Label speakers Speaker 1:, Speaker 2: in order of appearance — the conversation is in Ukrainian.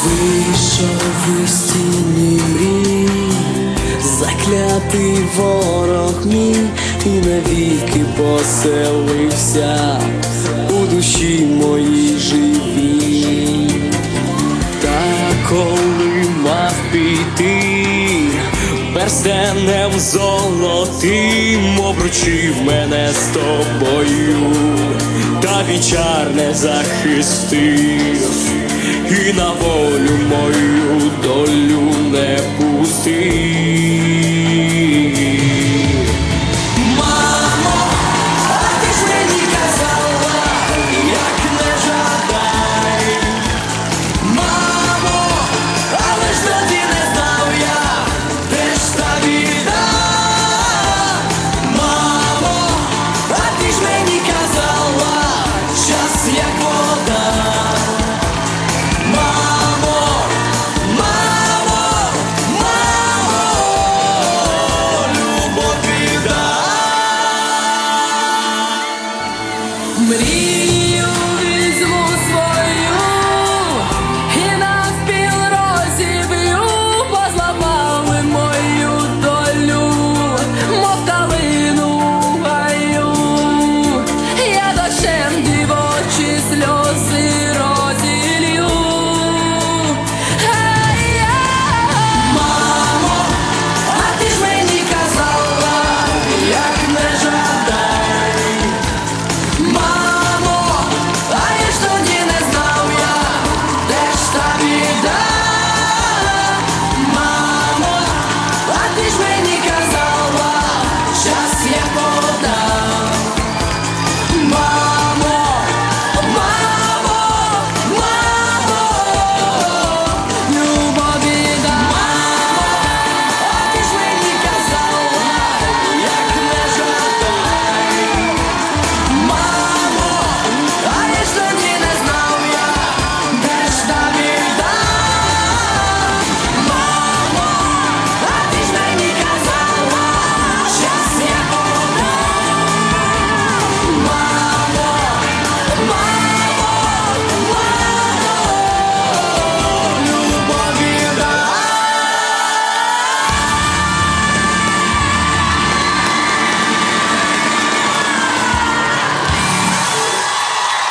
Speaker 1: Вийшов із тіні мрій, заклятий ворог мій, і навіки поселився у душі моїй живій. Та коли мав піти перстенем золотим, обручив мене з тобою, та вічар не захистив, і на волю мою долю не пустив. Мамо, а ти ж мені казала, як не жадай. Мамо, але ж тоді не знав я, де ж та біда. Мамо, а ти ж мені казала, час як вода. Любов біда. Мрій